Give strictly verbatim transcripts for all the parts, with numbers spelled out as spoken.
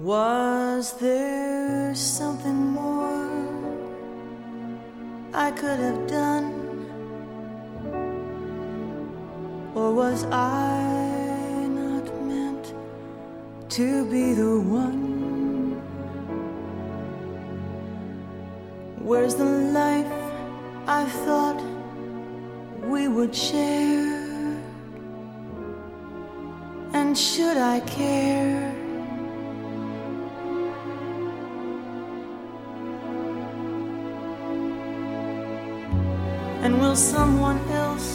Was there something more I could have done? Or was I not meant to be the one? Where's the life I thought we would share? And should I care? And will someone else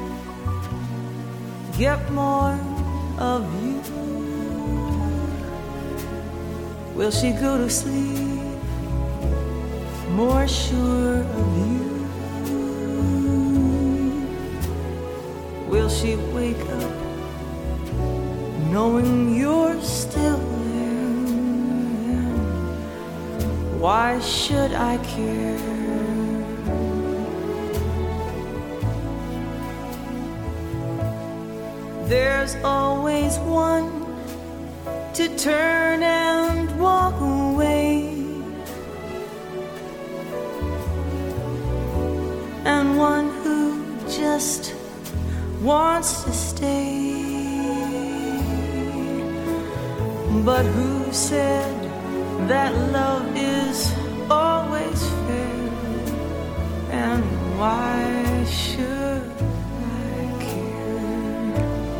get more of you? Will she go to sleep more sure of you? Will she wake up knowing you're still there? Why should I care? There's always one to turn and walk away, and one who just wants to stay. But who said that love is always fair? And why should I care?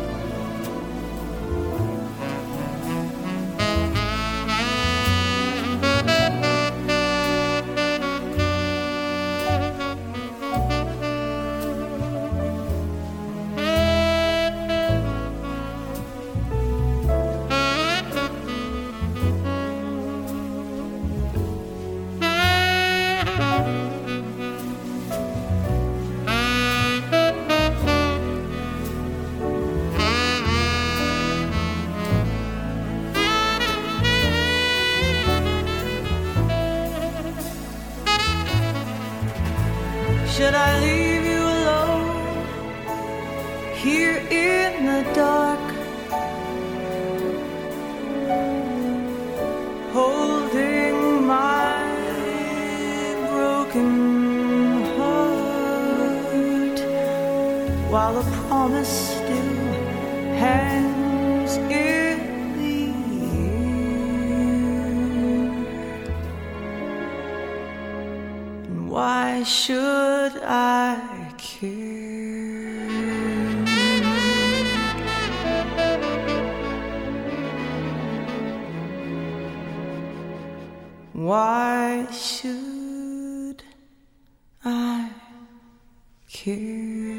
Should I leave you alone here in the dark, holding my broken heart, while a promise still hangs in the air? And why should I care? Why should I care?